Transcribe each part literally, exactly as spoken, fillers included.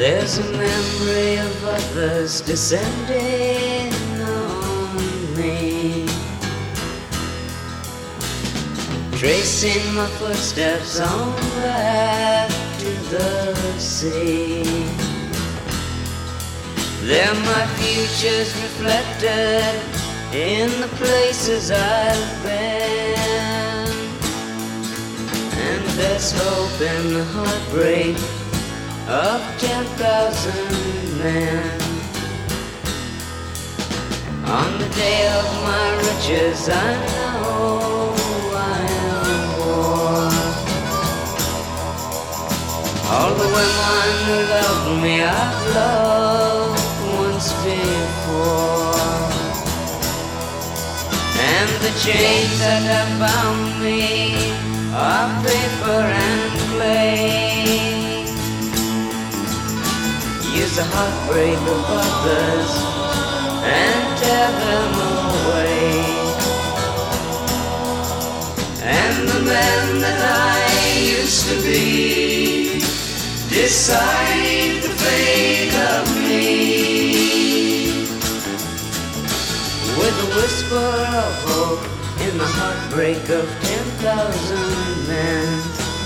There's a memory of others descending on me, tracing my footsteps on back to the sea. They're my futures reflected in the places I've been, and there's hope in the heartbreak of ten thousand men. On the day of my riches, I know I am poor. All the women who loved me, I've loved once before, and the chains that have bound me are paper and clay. Use the heartbreak of others and tear them away. And the man that I used to be decide the fate of me, with a whisper of hope in the heartbreak of ten thousand men.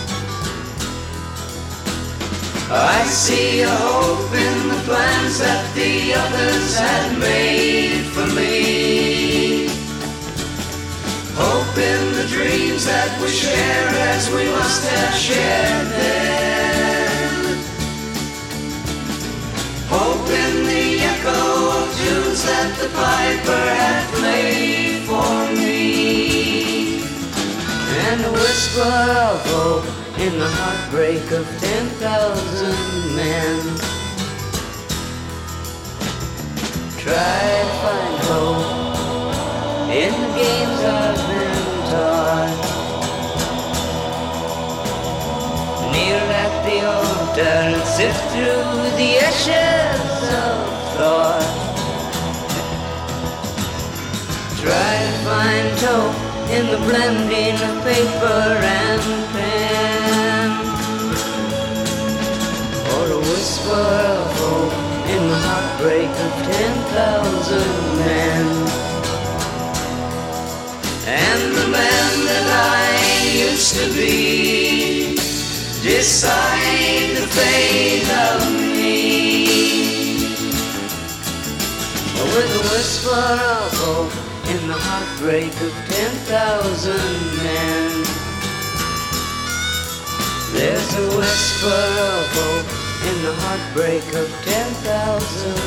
I see a hope in the plans that the others had made for me, hope in the dreams that we share as we must have shared them, hope in the echo of tunes that the piper had played for me, and a whisper of hope in the heartbreak of ten thousand men. Try to find hope in the games I've been taught. Kneel at the altar and sift through the ashes of thought. Try to find hope in the blending of paper and pen, or a whisper of hope in the heartbreak of ten thousand men. And the man that I used to be decide the fate of me, with a whisper of hope in the heartbreak of ten thousand men. There's a whisper of hope in the heartbreak of ten thousand